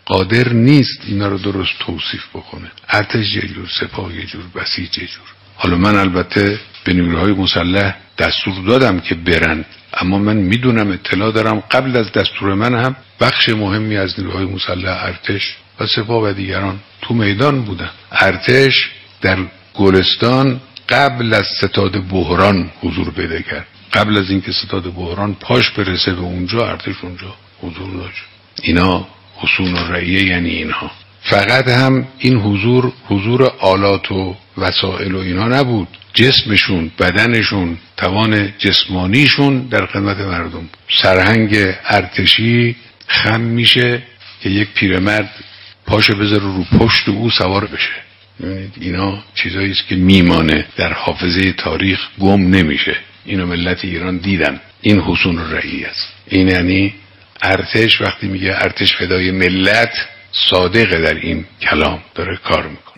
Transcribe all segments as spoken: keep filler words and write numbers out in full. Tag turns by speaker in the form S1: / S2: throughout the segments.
S1: قادر نیست اینا رو درست توصیف بکنه. ارتش یه جور، سپاه یه جور، بسیج یه جور. حالا من البته به نیروهای مسلح دستور دادم که برن، اما من میدونم، اطلاع دارم قبل از دستور من هم بخش مهمی از نیروهای مسلح، ارتش و سپاه و دیگران تو میدان بودن. ارتش در گلستان قبل از ستاد بحران حضور پیدا کرد. قبل از اینکه ستاد بحران پاش برسه به اونجا، ارتش اونجا حضور داشت. اینا حصون الرعیه یعنی اینها. فقط هم این حضور حضور آلات و وسایل و اینا نبود، جسمشون، بدنشون، توان جسمانیشون در خدمت مردم. سرهنگ ارتشی خم میشه که یک پیرمرد پاشو بذاره رو پشت او سوار بشه. ببینید اینا چیزایی است که میمانه در حافظه تاریخ، گم نمیشه. اینو ملت ایران دیدن. این حصون الرعیه است. این یعنی ارتش وقتی میگه ارتش فدای ملت، صادقه در این کلام، داره کار میکنه.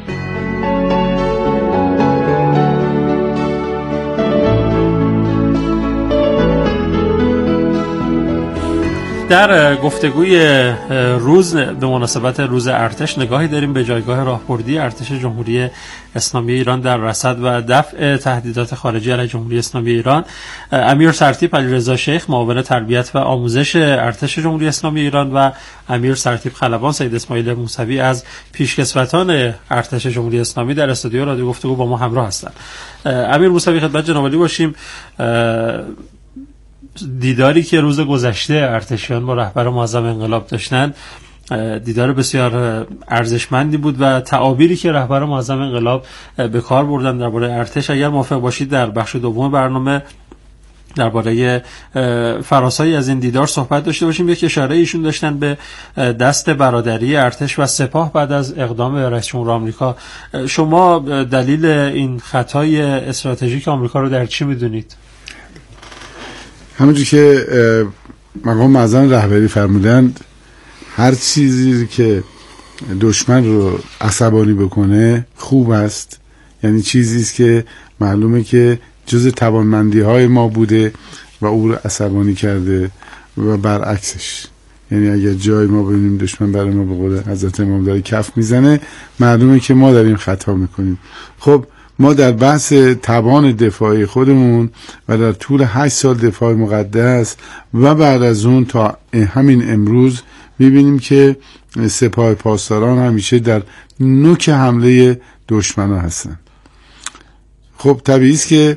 S2: در گفتگوی روز به مناسبت روز ارتش نگاهی داریم به جایگاه راهبردی ارتش جمهوری اسلامی ایران در رصد و دفع تهدیدات خارجی علیه جمهوری اسلامی ایران. امیر سرتیپ علیرضا شیخ معاون تربیت و آموزش ارتش جمهوری اسلامی ایران و امیر سرتیپ خلبان سید اسماعیل موسوی از پیشکسوتان ارتش جمهوری اسلامی در استودیو رادیو گفتگو با ما همراه هستند. امیر موسوی، خدمت جناب عالی باشیم. دیداری که روز گذشته ارتشیان با رهبر معظم انقلاب داشتند دیدار بسیار ارزشمندی بود و تعابیری که رهبر معظم انقلاب به کار بردن درباره ارتش، اگر موافق باشید در بخش دوم برنامه درباره فراسایی از این دیدار صحبت داشته باشیم. یک اشاره ایشون داشتن به دست برادری ارتش و سپاه بعد از اقدام رئیس جمهور آمریکا. شما دلیل این خطای استراتژیک آمریکا رو در چی میدونید؟
S3: همونجور که مقام معظم رهبری فرمودند، هر چیزی که دشمن رو عصبانی بکنه خوب است. یعنی چیزی است که معلومه که جز توانمندی های ما بوده و او رو عصبانی کرده و برعکسش. یعنی اگر جای ما ببینیم دشمن برای ما به قول حضرت امام داره کف میزنه، معلومه که ما داریم خطا میکنیم. خب ما در بحث توان دفاعی خودمون و در طول هشت سال دفاع مقدس و بعد از اون تا همین امروز میبینیم که سپاه پاسداران همیشه در نوک حمله دشمن ها هستن. خب طبیعی است که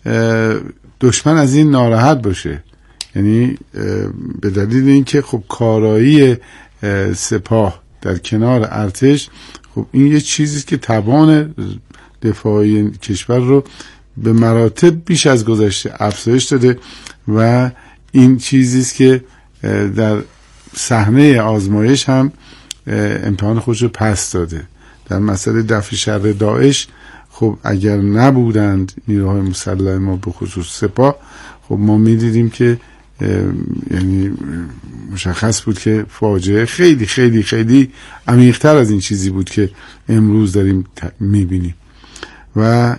S3: دشمن از این ناراحت باشه، یعنی به دلیل اینکه خب کارایی سپاه در کنار ارتش، خب این یه چیزیست که توان دفاعی کشور رو به مراتب بیش از گذشته افزایش داده و این چیزیست که در صحنه آزمایش هم امتحان خودش رو پس داده. در مسئله دفع شر داعش، خب اگر نبودند نیروهای مسلح ما به خصوص سپاه، خب ما میدیدیم که یعنی مشخص بود که فاجعه خیلی خیلی خیلی عمیق‌تر از این چیزی بود که امروز داریم میبینیم و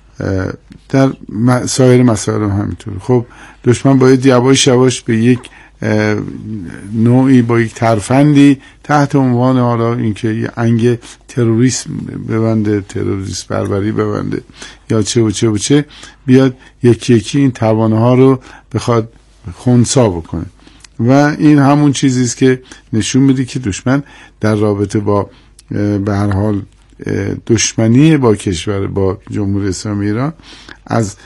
S3: در سایر مسائل هم همینطور. خب دشمن باید یواش یواش به یک نوعی، با یک ترفندی تحت عنوان حالا اینکه یه انگ تروریسم ببنده، تروریسم پروری ببنده یا چه و چه و چه، بیاد یکی یکی این توانه ها رو بخواد خنثی بکنه و این همون چیزیست که نشون میده که دشمن در رابطه با به هر حال دشمنی با کشور، با جمهوری اسلامی ایران، از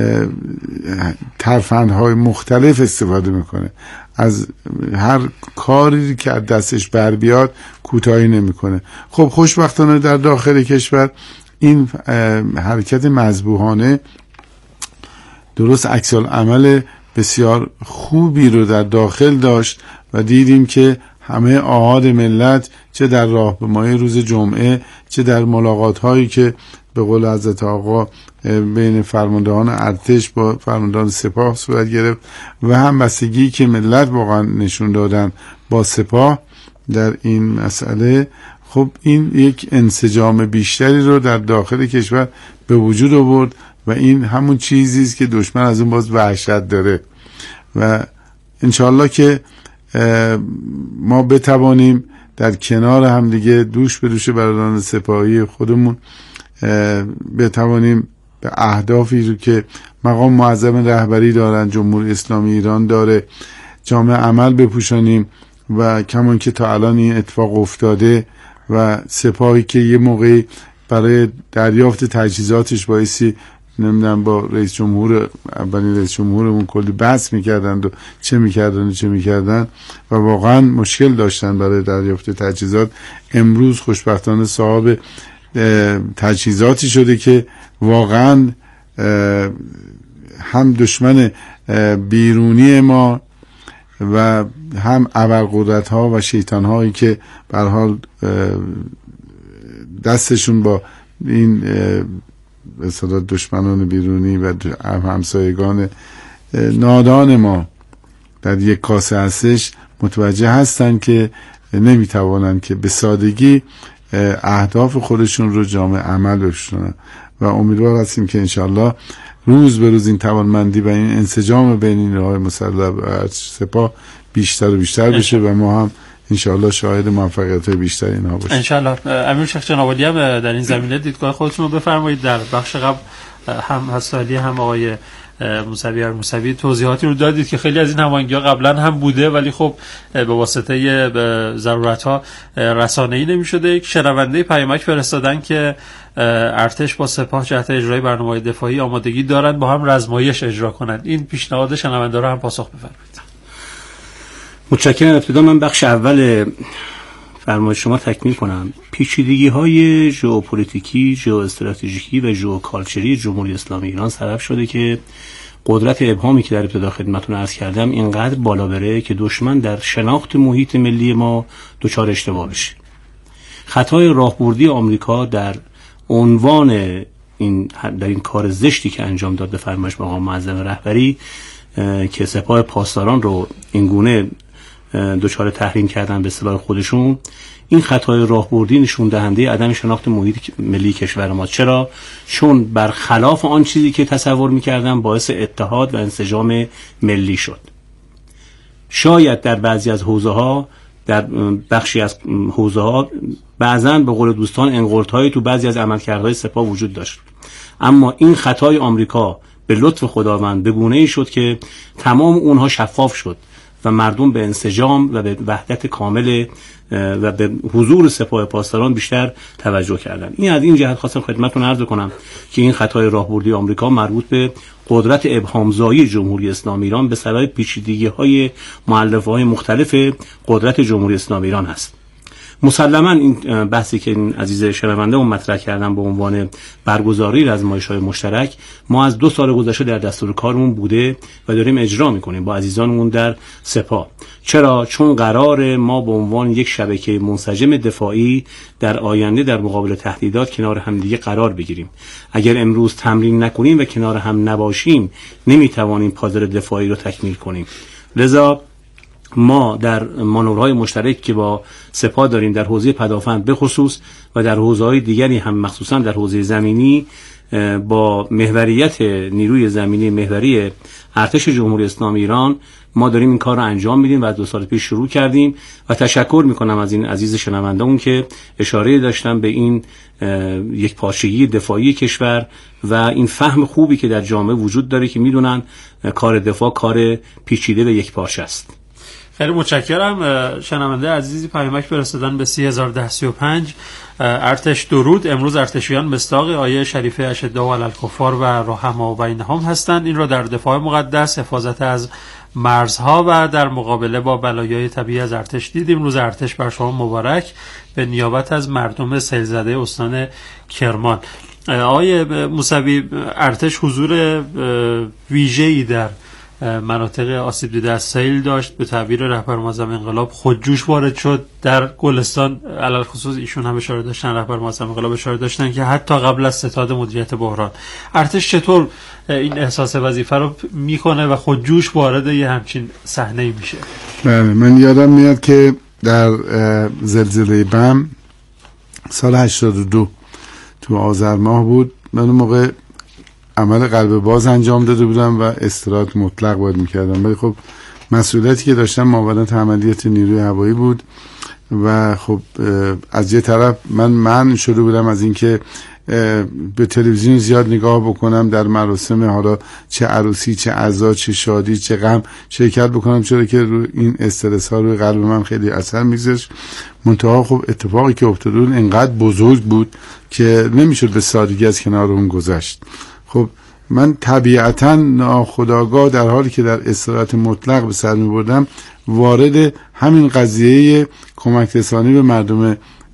S3: ترفندهای مختلف استفاده میکنه. از هر کاری که از دستش بر بیاد کوتاهی نمیکنه. خب خوشبختانه در داخل کشور این حرکت مذبوحانه درست عکس العمل بسیار خوبی رو در داخل داشت و دیدیم که همه آحاد ملت، چه در راهپیمایی روز جمعه، چه در ملاقات هایی که به قول حضرت آقا بین فرماندهان ارتش با فرماندهان سپاه صورت گرفت و هم بستگی که ملت واقعا نشون دادن با سپاه در این مسئله، خب این یک انسجام بیشتری رو در داخل کشور به وجود آورد و این همون چیزیست که دشمن از اون باز وحشت داره و انشالله که ما بتوانیم در کنار هم دیگه دوش به دوش برادران سپاهی خودمون بتوانیم به اهدافی رو که مقام معظم رهبری دارن، جمهوری اسلامی ایران داره، جامعه عمل بپوشانیم و کمان که تا الان این اتفاق افتاده و سپاهی که یه موقعی برای دریافت تجهیزاتش بایستی نمیدونم با رئیس جمهور اولین رئیس جمهورمون کلی بحث میکردند و چه میکردن و چه میکردن و واقعا مشکل داشتن برای دریافت تجهیزات، امروز خوشبختانه صاحب تجهیزاتی شده که واقعا هم دشمن بیرونی ما و هم ابرقدرت ها و شیطان هایی که به هر حال دستشون با این به اصطلاح دشمنان بیرونی و همسایگان نادان ما در یک کاسه هستش متوجه هستن که نمیتوانن که به سادگی اهداف خودشون رو جامعه عمل بشونن و امیدوار هستیم که انشالله روز به روز این توانمندی و این انسجام بین نیروهای مسلح و سپاه بیشتر و بیشتر بشه و ما هم انشالله شاهد موفقیت بیشتر اینها باشیم
S2: انشالله. امیر شیخ جنابعالی هم در این زمینه دیدگاه خودتون رو بفرمایید. در بخش قبل هم حسالی هم آقای موسوی موسوی توضیحاتی رو دادید که خیلی از این هماهنگی‌ها قبلا هم بوده ولی خب به واسطه ضرورت‌ها رسانه‌ای نمی‌شده. یک شنونده پیامک فرستادن که ارتش با سپاه جهت اجرای برنامه‌های دفاعی آمادگی دارند با هم رزمایش اجرا کنند. این پیشنهاد شنونده رو هم پاسخ بفرمایید.
S4: متشکرم. ابتدا من بخش اول فرمایش شما تکمیل کنم. پیچیدگی‌های ژئوپلیتیکی، ژئواستراتژیکی و ژئوکالچری جمهوری اسلامی ایران سبب شده که قدرت ابهامی که در ابتدا خدمتتون عرض کردم اینقدر بالا بره که دشمن در شناخت محیط ملی ما دچار اشتباه بشه. خطای راهبردی آمریکا در عنوان این در این کار زشتی که انجام داد به فرمایش مقام معظم رهبری که سپاه پاسداران رو این گونه دچار تحریم کردن به اصطلاح خودشون، این خطای راهبردی نشون دهنده عدم شناخت محیط ملی کشور ما. چرا؟ چون برخلاف آن چیزی که تصور می‌کردن باعث اتحاد و انسجام ملی شد. شاید در بعضی از حوزه‌ها، در بخشی از حوزه‌ها بعضاً به قول دوستان انقلت‌هایی تو بعضی از عملکردهای سپاه وجود داشت، اما این خطای آمریکا به لطف خداوند به گونه‌ای شد که تمام اونها شفاف شد و مردم به انسجام و به وحدت کامل و به حضور سپاه پاسداران بیشتر توجه کردند. این از این جهت خواستم خدمتتون عرض کنم که این خطای راهبردی آمریکا مربوط به قدرت ابهامزایی جمهوری اسلامی ایران به سبب پیچیدگی‌های مؤلفه‌های مختلف قدرت جمهوری اسلامی ایران است. مسلماً این بحثی که این عزیز شنونده اون مطرح کردن به عنوان برگزاری رزمایش‌های مشترک، ما از دو سال گذشته در دستور کارمون بوده و داریم اجرا می‌کنیم با عزیزانمون در سپاه. چرا؟ چون قرار ما به عنوان یک شبکه منسجم دفاعی در آینده در مقابل تهدیدات کنار هم دیگه قرار بگیریم. اگر امروز تمرین نکنیم و کنار هم نباشیم نمی‌توانیم پازل دفاعی رو تکمیل کنیم. لذا ما در مانورهای مشترک که با سپاه داریم در حوزه پدافند به خصوص و در حوزه‌های دیگری هم مخصوصا در حوزه زمینی با محوریت نیروی زمینی محوری ارتش جمهوری اسلامی ایران ما داریم این کار رو انجام میدیم و از دو سال پیش شروع کردیم و تشکر میکنم از این عزیز شنونده اون که اشاره داشتن به این یک پارچگی دفاعی کشور و این فهم خوبی که در جامعه وجود داره که میدونن کار دفاع کار پیچیده و یک پارچه است.
S2: خیلی متشکرم. شنونده عزیزی پیامک فرستادن به سه هزار و ده سی و پنج. ارتش درود. امروز ارتشیان مصداق آیه شریفه اشداء علی الکفار و رحماء بینهم هستند. این را در دفاع مقدس، حفاظت از مرزها و در مقابله با بلایای طبیعی از ارتش دیدیم. روز ارتش بر شما مبارک به نیابت از مردم سیل زده استان کرمان. آقای موسوی، ارتش حضور ویژه‌ای در مناطق آسیب دیده از سیل داشت. به تعبیر رهبر معظم انقلاب خودجوش وارد شد در گلستان. علل خصوص ایشون هم اشاره داشتن، رهبر معظم انقلاب اشاره داشتن که حتی قبل از ستاد مدیریت بحران ارتش چطور این احساس وظیفه رو میکنه و خودجوش وارد یه همچین صحنه‌ای میشه؟
S3: بله، من یادم میاد که در زلزله بم سال هشتاد و دو تو آذر ماه بود. من اون موقع عمل قلب باز انجام داده بودم و استراحت مطلق باید میکردم، ولی خب مسئولیتی که داشتم معاونت عملیات نیروی هوایی بود و خب از یه طرف من من شروع بودم از اینکه به تلویزیون زیاد نگاه بکنم، در مراسم حالا چه عروسی چه عزا چه شادی چه غم شرکت بکنم، چرا که رو این استرس ها روی قلب من خیلی اثر میگذاشت. منتها خب اتفاقی که افتاد اون انقدر بزرگ بود که نمیشد به سادگی از کنار اون گذشت. خب من طبیعتا ناخودآگاه در حالی که در استراحت مطلق به سر میبردم وارد همین قضیه کمک رسانی به مردم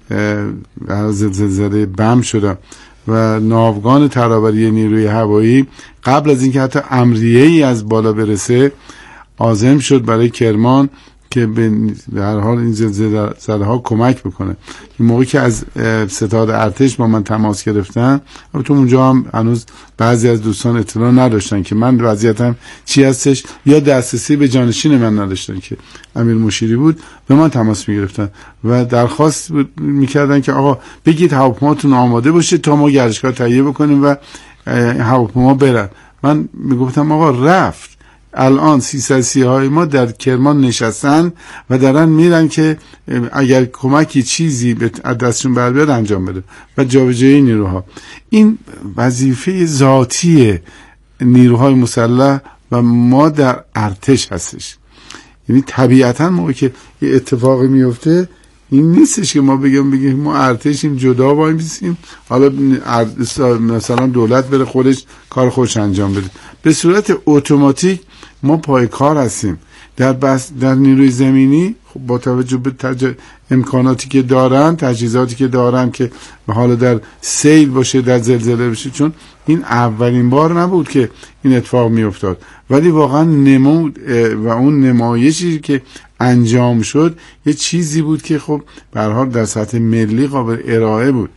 S3: زلزله بم شدم و ناوگان ترابری نیروی هوایی قبل از اینکه حتی امریه ای از بالا برسه عازم شد برای کرمان که به هر حال این زلزله ها کمک بکنه. این موقعی که از ستاد ارتش با من تماس گرفتن، البته اونجا هم هنوز بعضی از دوستان اطلاع نداشتن که من وضعیتم چی هستش یا دسترسی به جانشین من نداشتن که امیر مشیری بود، به من تماس میگرفتن و درخواست میکردن که آقا بگید هواپیماتون آماده باشه تا ما گردشگاه تهیه بکنیم و هواپیما برن. من میگفتم آقا رفت، الان سیصد سیاهای ما در کرمان نشستن و دارن میرن که اگر کمکی چیزی به دستشون بر بیاد انجام بده و جابجایی نیروها. این وظیفه ذاتی نیروهای مسلح و ما در ارتش هستش. یعنی طبیعتا موقعی که یه اتفاقی میفته این نیستش که ما بگیم بگیم ما ارتشیم جدا وایسیم حالا مثلا دولت بره خودش کار خودش انجام بده. به صورت اتوماتیک ما پای کار هستیم. در بس در نیروی زمینی خب با توجه به تج... امکاناتی که دارن، تجهیزاتی که دارن که حالا در سیل باشه در زلزله باشه، چون این اولین بار نبود که این اتفاق می افتاد، ولی واقعا نمود و اون نمایشی که انجام شد یه چیزی بود که خب به هر حال در سطح ملی قابل ارائه بود.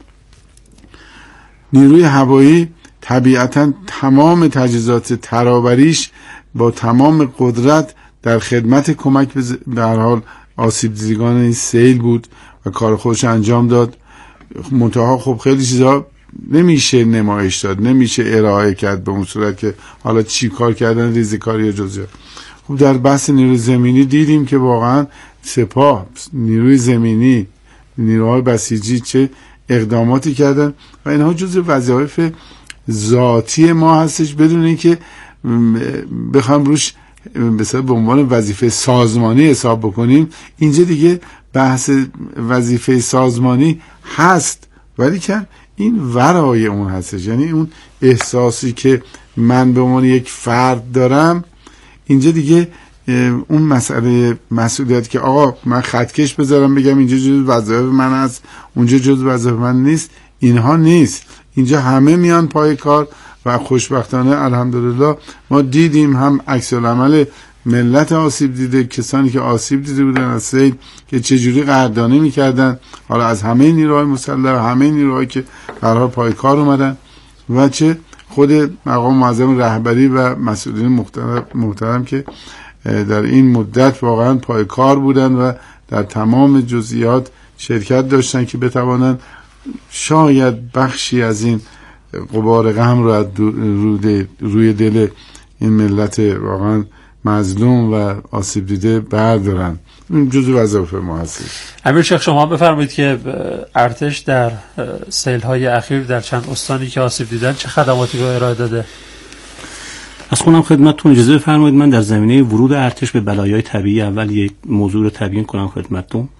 S3: نیروی هوایی طبیعتا تمام تجهیزات ترابریش با تمام قدرت در خدمت کمک به هر حال آسیب دیدگان این سیل بود و کار خودش انجام داد. منتها خب خیلی چیزا نمیشه نمایش داد، نمیشه ارائه کرد به اون صورت که حالا چی کار کردن، ریزکاری یا جزئیات. خب در بحث نیروی زمینی دیدیم که واقعا سپاه، نیروی زمینی، نیروهای بسیجی چه اقداماتی کردن و اینها جزء وظایف ذاتی ما هستش بدون اینکه بخوام روش مثلا به عنوان وظیفه سازمانی حساب بکنیم. اینجا دیگه بحث وظیفه سازمانی هست ولی که این ورای اون هستش، یعنی اون احساسی که من به عنوان یک فرد دارم. اینجا دیگه اون مسئله مسئولیت که آقا من خطکش بذارم بگم اینجا جز وظایف من هست اونجا جز وظایف من نیست، اینها نیست. اینجا همه میان پای کار و خوشبختانه الحمدلله ما دیدیم هم عکس العمل ملت آسیب دیده، کسانی که آسیب دیده بودن از سیل که چجوری قدردانی میکردن، حالا از همه نیروهای مسلح و همه نیروهایی که برای پای کار اومدن و چه خود مقام معظم رهبری و مسئولین محترم, محترم که در این مدت واقعا پای کار بودن و در تمام جزئیات شرکت داشتن که بتوانند شاید بخشی از این غبار غم رو از روی دل این ملت واقعا مظلوم و آسیب دیده بردارن. این جزء وظایف ما هست.
S2: امیر شیخ شما بفرمایید که ارتش در سیل‌های اخیر در چند استانی که آسیب دیدن چه خدماتی رو ارائه داده؟
S4: از خونم خدمتتون اجازه بفرمایید من در زمینه ورود ارتش به بلایای طبیعی اول یک موضوع رو تبیین کنم خدمتتون.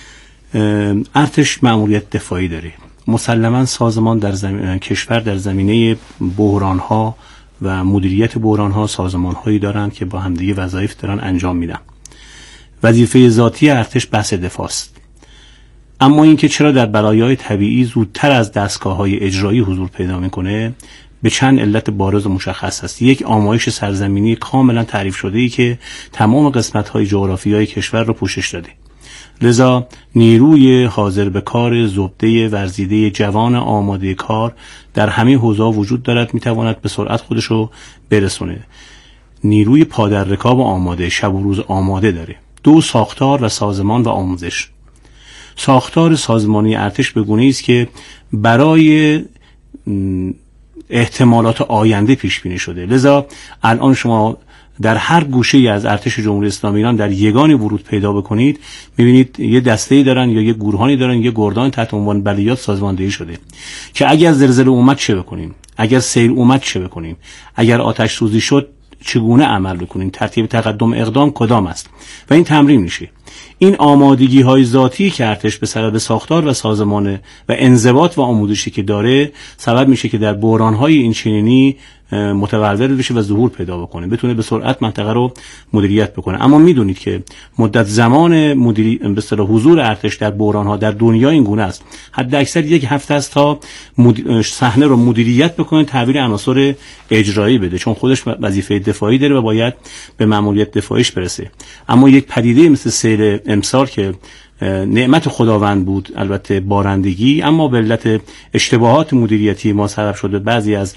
S4: ارتش مأموریت دفاعی داره. مسلما سازمان در زمین کشور در زمینه بحران‌ها و مدیریت بحران‌ها سازمان‌هایی دارند که با همدیگه وظایف دارن انجام میدن. وظیفه ذاتی ارتش بحث دفاع است. اما اینکه چرا در بلایای طبیعی زودتر از دستگاه‌های اجرایی حضور پیدا می‌کنه به چند علت بارز و مشخص است. یک آمایش سرزمینی کاملا تعریف شده ای که تمام قسمت‌های جغرافیایی کشور رو پوشش داده. لذا نیروی حاضر به کار زبده ورزیده جوان آماده کار در همه حوزه‌ها وجود دارد، میتواند به سرعت خودش رو برسونه. نیروی پادر رکاب آماده، شب و روز آماده داره. دو، ساختار و سازمان و آموزش. ساختار سازمانی ارتش به گونه‌ای است که برای احتمالات آینده پیش بینی شده. لذا الان شما در هر گوشه‌ای از ارتش جمهوری اسلامی ایران در یگانی ورود پیدا بکنید، می‌بینید یه دسته‌ای دارن یا یه گروهانی دارن، یه گردان تحت عنوان بلیات سازماندهی شده که اگر زلزله اومد چه بکنیم، اگر سیل اومد چه بکنیم، اگر آتش سوزی شد چگونه عمل بکنیم، ترتیب تقدم اقدام کدام است و این تمرین میشه. این آمادگی های ذاتی که ارتش به سبب ساختار و سازمان و انضباط و آموزشی که داره سبب میشه که در بحران های این چنینی متولد بشه و ظهور پیدا بکنه، بتونه به سرعت منطقه رو مدیریت بکنه. اما میدونید که مدت زمان مدیری به اصطلاح حضور ارتش در بحران ها در دنیا این گونه است، حد اکثر یک هفته است تا مد... صحنه رو مدیریت بکنه، تحویل عناصر اجرایی بده، چون خودش وظیفه دفاعی داره و باید به مأموریت دفاعیش برسه. اما یک پدیده مثل سیل امسال که نعمت خداوند بود، البته بارندگی، اما به علت اشتباهات مدیریتی ما سبب شده بعضی از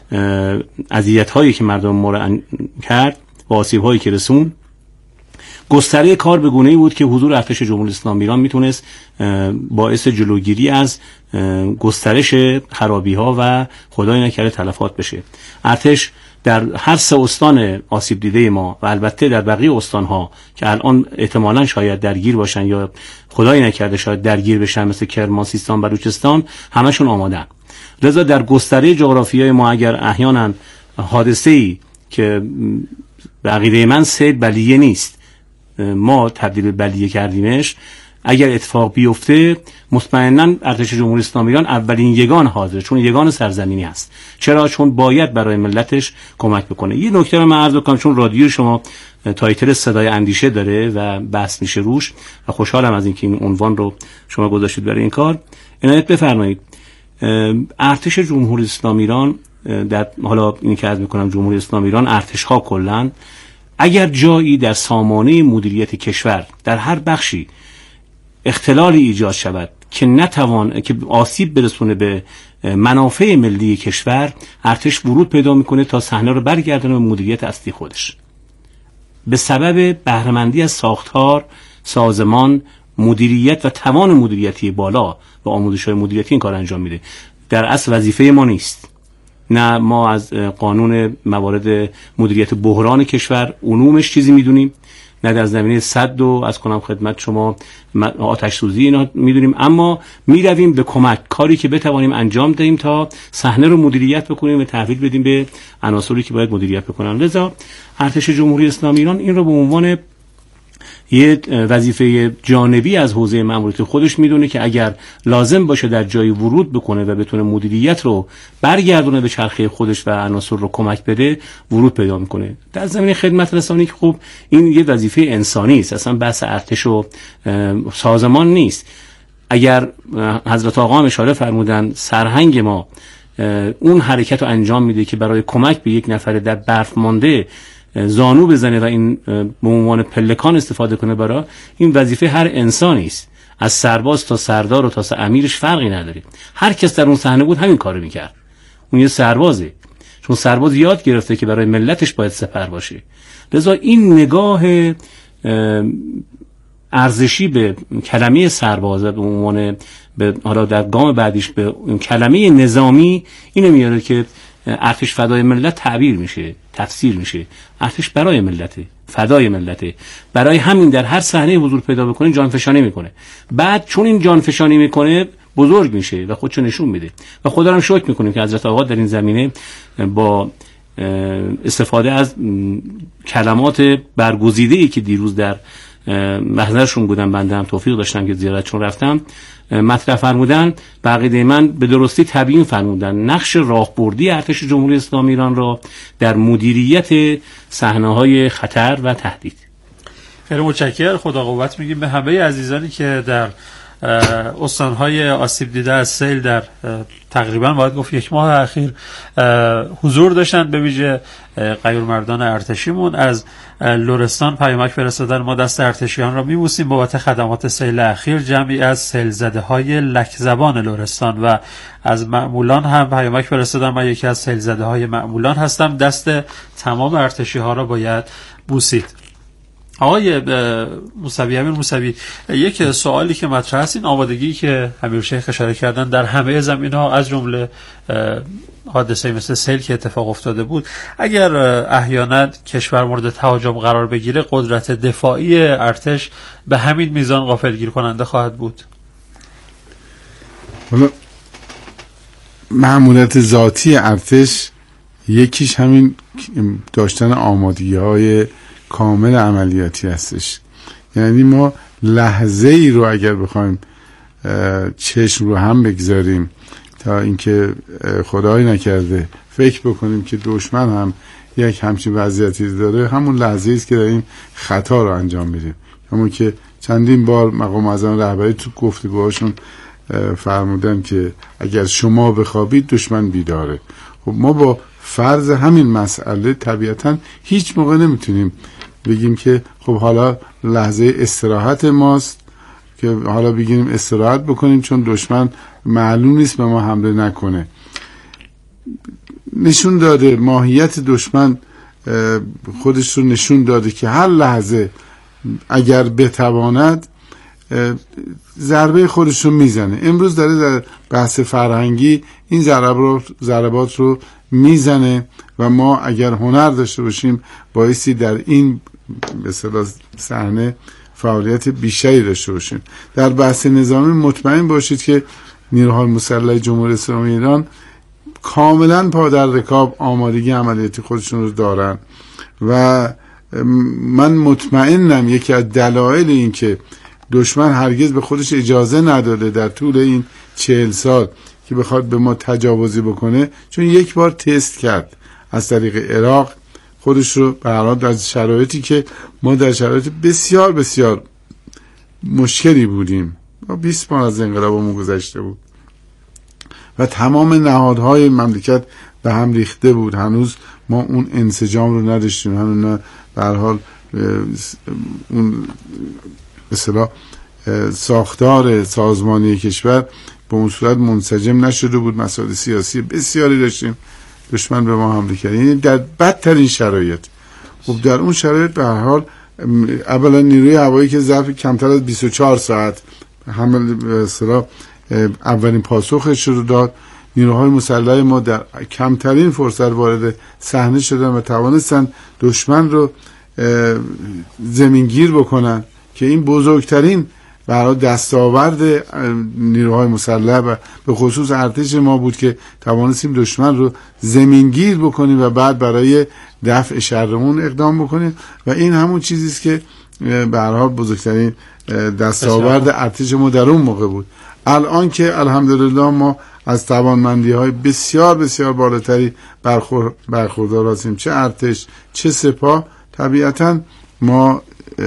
S4: اذیت‌هایی که مردم ما رو کرد و آسیب‌هایی که رسوند. گستره کار به گونه‌ای بود که حضور ارتش جمهوری اسلامی ایران میتونست باعث جلوگیری از گسترش خرابی‌ها و خدای نکرده تلفات بشه. ارتش در هر سه استان آسیب دیده ما و البته در بقیه استان‌ها که الان احتمالاً شاید درگیر باشن یا خدای نکرده شاید درگیر بشن، مثل کرمان، سیستان، بلوچستان، همشون آمادن. لذا در گستره جغرافیای ما اگر احیانا حادثه‌ای که به عقیده من سیل بلیه نیست، ما تبدیل بلیه کردیمش، اگر اتفاق بیفته مطمئناً ارتش جمهوری اسلامی ایران اولین یگان حاضر، چون یگان سرزمینی است. چرا؟ چون باید برای ملتش کمک بکنه. یه نکته رو من عرض کنم، چون رادیو شما تایتل صدای اندیشه داره و بحث میشه روش و خوشحالم از اینکه این عنوان رو شما گذاشتید برای این کار. عنایت بفرمایید. ارتش جمهوری اسلامی ایران در حالا اینی که عرض میکنم جمهوری اسلامی ایران، ارتش ها کلاً اگر جایی در سامانه مدیریت کشور در هر بخشی اختلالی ایجاد شود که نتوان که آسیب برسونه به منافع ملی کشور، ارتش ورود پیدا میکنه تا صحنه رو برگردونه به مدیریت اصلی خودش. به سبب بهره‌مندی از ساختار، سازمان، مدیریت و توان مدیریتی بالا و آموزش‌های مدیریتی این کار انجام میده. در اصل وظیفه ما نیست. نه ما از قانون موارد مدیریت بحران کشور علومش چیزی میدونیم، نه در زمینه سد و از کنم خدمت شما آتش سوزی اینا میدونیم، اما میرویم به کمک کاری که بتوانیم انجام دهیم تا صحنه رو مدیریت بکنیم و تحویل بدیم به عناصری که باید مدیریت بکنن. لذا ارتش جمهوری اسلامی ایران این رو به عنوان یه وظیفه جانبی از حوزه مأموریت خودش میدونه که اگر لازم باشه در جایی ورود بکنه و بتونه مدیریت رو برگردونه به چرخه خودش و عناصر رو کمک بده، ورود پیدا میکنه. در زمینه خدمت رسانی که خب این یه وظیفه انسانی است، اصلا بحث ارتش و سازمان نیست. اگر حضرت آقا هم اشاره فرمودن سرهنگ ما اون حرکت رو انجام میده که برای کمک به یک نفر در برف مانده زانو بزنه و این به عنوان پلکان استفاده کنه، برای این وظیفه هر انسانی است، از سرباز تا سردار و تا امیرش فرقی نداره. هر کس در اون صحنه بود همین کارو میکرد. اون یه سربازه، چون سرباز یاد گرفته که برای ملتش باید سپر باشه. لذا این نگاه ارزشی به کلمه سرباز به عنوان به حالا در گام بعدیش به کلمه نظامی اینو میاره که ارتش فدای ملت تعبیر میشه، تفسیر میشه. ارتش برای ملته، فدای ملته. برای همین در هر صحنه حضور پیدا بکنه جانفشانی میکنه. بعد چون این جانفشانی میکنه بزرگ میشه و خودشو نشون میده و خدا رو شکر میکنیم که حضرت آقا در این زمینه با استفاده از کلمات برگزیده‌ای که دیروز در محضرشون بودم، بنده هم توفیق داشتم که زیارتشون رفتم، مطرح فرمودن، به عقیده من به درستی تبیین فرمودن نقش راهبردی ارتش جمهوری اسلامی ایران را در مدیریت صحنه‌های خطر و تهدید.
S2: خیلی متشکرم. خدا قوت میگیم به همه عزیزانی که در استانهای آسیب دیده از سیل در تقریبا باید گفت یک ماه اخیر حضور داشتن. به ویژه غیورمردان ارتشیمون از لرستان پیامک فرستادن. ما دست ارتشیان را میبوسیم بابت خدمات سیل اخیر. جمعی از سیل زده های لکزبان لرستان و از مأمولان هم پیامک فرستادن. من یکی از سیل زده های مأمولان هستم. دست تمام ارتشی ها را باید بوسید. آقای موسوی، امیر موسوی، یک سوالی که مطرح است این آمادگی که امیر شیخ اشاره کردن در همه زمین‌ها از جمله حادثه مثل سیل که اتفاق افتاده بود، اگر احیانا کشور مورد تهاجم قرار بگیره قدرت دفاعی ارتش به همین میزان غافلگیر کننده خواهد بود؟
S3: حالا مأموریت ذاتی ارتش یکیش همین داشتن آمادگی‌های کامل عملیاتی هستش. یعنی ما لحظه ای رو اگر بخوایم چشم رو هم بگذاریم تا اینکه خدای نکرده فکر بکنیم که دشمن هم یک همچین وضعیتی داره، همون لحظه است که داریم خطا رو انجام میدیم. همون که چندین بار مقام معظم رهبری تو گفتگوهاشون فرمودن که اگر شما بخوابید دشمن بیداره. خب ما با فرض همین مسئله طبیعتا هیچ موقع نمیتونیم بگیم که خب حالا لحظه استراحت ماست که حالا بگیم استراحت بکنیم چون دشمن معلوم نیست به ما حمله نکنه. نشون داده ماهیت دشمن خودش رو نشون داده که هر لحظه اگر بتواند ضربه خودش رو میزنه. امروز داره در بحث فرهنگی این ضربات رو میزنه و ما اگر هنر داشته باشیم بایستی در این به اصطلاح صحنه فعالیت بیشتری داشته باشیم. در بحث نظامی مطمئن باشید که نیروهای مسلح جمهوری اسلامی ایران کاملا پا در رکاب آمادگی عملیاتی خودشون رو دارن و من مطمئنم یکی از دلایل این که دشمن هرگز به خودش اجازه نداده در طول این چهل سال که بخواد به ما تجاوزی بکنه، چون یک بار تست کرد از طریق عراق خودش رو به هر حال در شرایطی که ما در شرایط بسیار بسیار مشکلی بودیم، بیست ماه از انقلابمون گذشته بود و تمام نهادهای مملکت به هم ریخته بود، هنوز ما اون انسجام رو نداشتیم، هنوز نه به هر حال اون به اصطلاح ساختار سازمانی کشور به اون صورت منسجم نشده بود، مسائل سیاسی بسیاری داشتیم، دشمن به ما حمله کرد، یعنی در بدترین شرایط. خب در اون شرایط به هر حال اولا نیروی هوایی که ظرف کمتر از بیست و چهار ساعت حمل به اصطلاح اولین پاسخش رو داد، نیروهای مسلح ما در کمترین فرصت وارد صحنه شدن و توانستن دشمن رو زمینگیر بکنن که این بزرگترین برای دستاورد نیروهای مسلح و به خصوص ارتش ما بود که توانستیم دشمن رو زمینگیر بکنیم و بعد برای دفع شرمون اقدام بکنیم و این همون چیزی است که به هر حال بزرگترین دستاورد ارتش ما در اون موقع بود. الان که الحمدلله ما از توانمندی‌های بسیار بسیار بالاتری برخور برخوردار هستیم، چه ارتش چه سپاه، طبیعتاً ما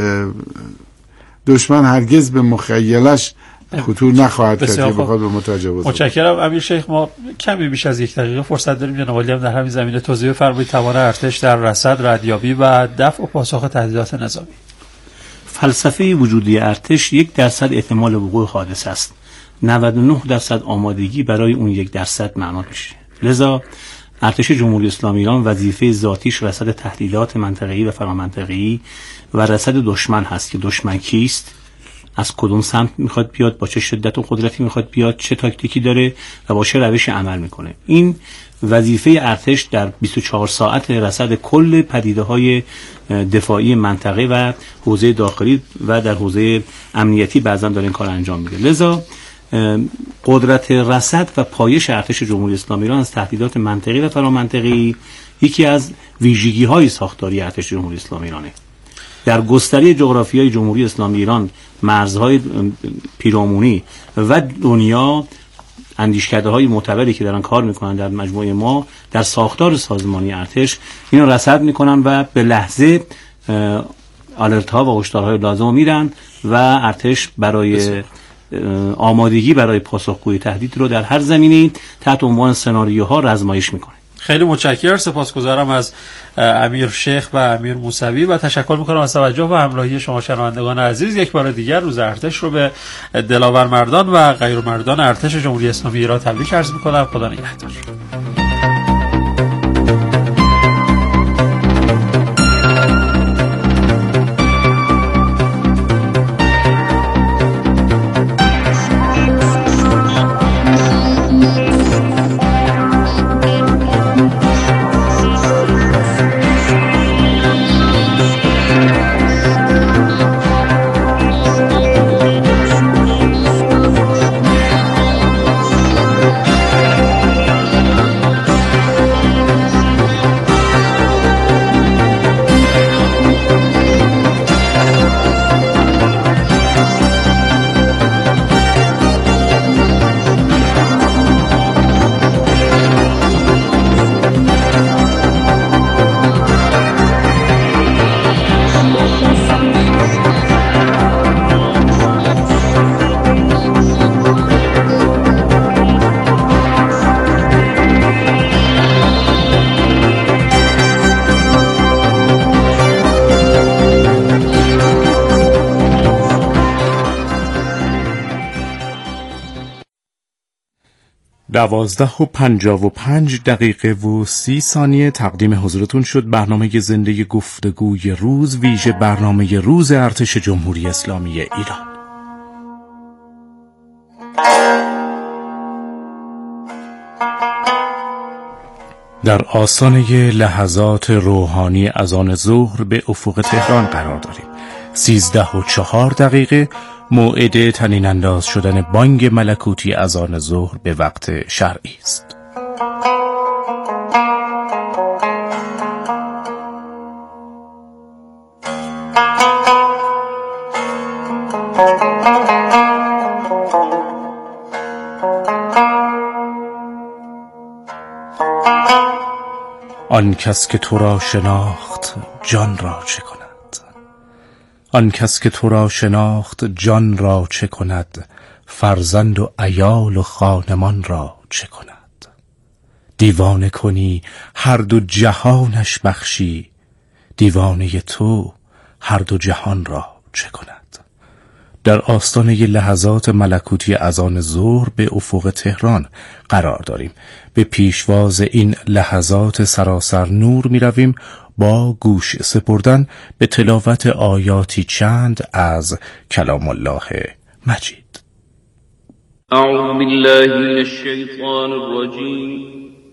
S3: دشمن هرگز به مخیلش خطور نخواهد کرد که بخواد به متجاوز.
S2: متشکرم امیر شیخ. ما کمی بیش از یک دقیقه فرصت داریم جناب عالی هم در همین زمینه توضیح بفرمایید توان ارتش در رصد، ردیابی و دفع و پاسخ تهدیدات نظامی.
S4: فلسفه وجودی ارتش یک درصد احتمال وقوع حادثه است، نود و نه درصد آمادگی برای اون یک درصد معنا میشه. لذا ارتش جمهوری اسلامی ایران وظیفه ذاتیش رصد تهدیدات منطقه‌ای و فرامنطقه‌ای و رصد دشمن هست که دشمن کیست، از کدوم سمت میخواد بیاد، با چه شدت و قدرتی میخواد بیاد، چه تاکتیکی داره و با چه روشی عمل میکنه. این وظیفه ارتش در بیست و چهار ساعت رصد کل پدیده‌های دفاعی منطقه و حوزه داخلی و در حوزه امنیتی بعضا داره این کار انجام میده. لذا قدرت رصد و پایش ارتش جمهوری اسلامی ایران از تهدیدات منطقی و فرامنطقی یکی از ویژگی‌های ساختاری ارتش جمهوری اسلامی ایرانه. در گستره جغرافیای جمهوری اسلامی ایران، مرزهای پیرامونی و دنیا، اندیشکده‌های معتبری که دارن کار میکنن در مجموعه ما در ساختار سازمانی ارتش اینو رصد میکنن و به لحظه آلرت‌ها و هشدارهای لازم میدن و ارتش برای آمادگی برای پاسخگویی تهدید رو در هر زمینه‌ای تحت عنوان سناریوها رزمایش میکنه.
S2: خیلی متشکرم، سپاسگزارم از امیر شیخ و امیر موسوی و تشکر میکنم از توجه و همراهی شما شنوندگان عزیز. یک بار دیگر روز ارتش رو به دلاور مردان و غیر مردان ارتش جمهوری اسلامی ایران تبریک عرض میکنم. خدا نگهدار.
S5: دوازده و پنجاه و پنج دقیقه و سی ثانیه تقدیم حضورتون شد برنامه زنده گفتگوی روز، ویژه برنامه روز ارتش جمهوری اسلامی ایران. در آستانه لحظات روحانی اذان ظهر به افق تهران قرار داریم. سیزده و چهار دقیقه موعد طنین انداز شدن بانگ ملکوتی اذان ظهر به وقت شرعی است. آن کس که تو را شناخت جان را چه کند؟ آن کس که تو را شناخت جان را چه کند؟ فرزند و عیال و خانمان را چه کند؟ دیوانه کنی هر دو جهانش بخشی، دیوانه تو هر دو جهان را چه کند؟ در آستانه لحظات ملکوتی اذان ظهر به افق تهران قرار داریم. به پیشواز این لحظات سراسر نور می رویم با گوش سپردن به تلاوت آیاتی چند از کلام الله مجید.
S6: اعوذ بالله من الشیطان الرجیم.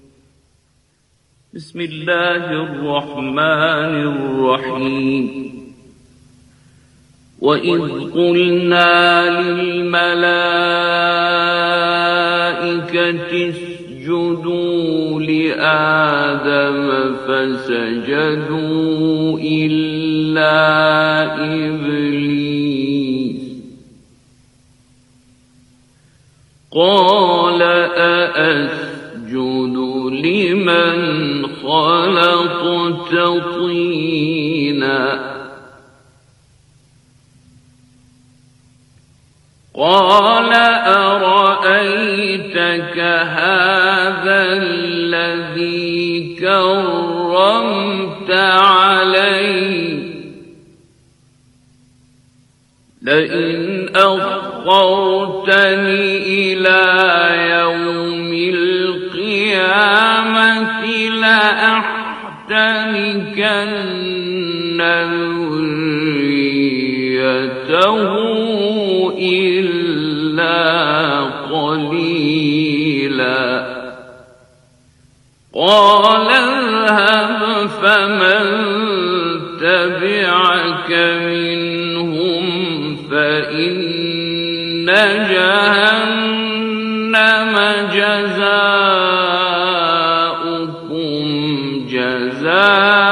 S6: بسم الله الرحمن الرحیم. وَإِذْ قُلْنَا لِلْمَلَائِكَةِ اسْجُدُوا لِآدَمَ فَسَجَدُوا إِلَّا إِبْلِيسَ قَالَ أَأَسْجُدُ لِمَنْ خَلَقْتَ طِينًا قال أرأيتك هذا الذي كرمت علي لئن أخرتني إلى يوم القيامة لأحتنكن ذريته إلا قليلا قال اذهب فمن تبعك منهم فإن جهنم جزاؤكم جزاء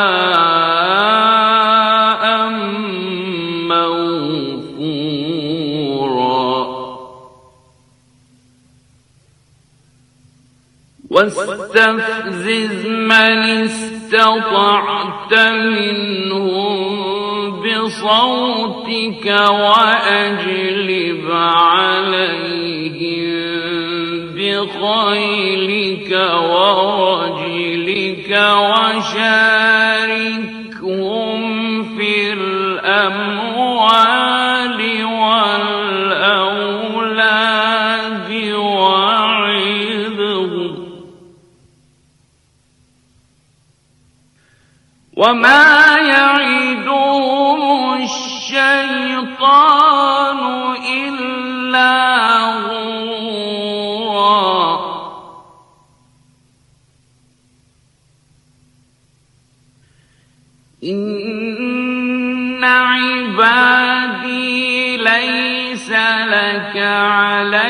S6: واستفزز من استطعت منهم بصوتك وأجلب عليهم بخيلك ورجلك وشاركهم في الأموال والأولاد وعظهم وما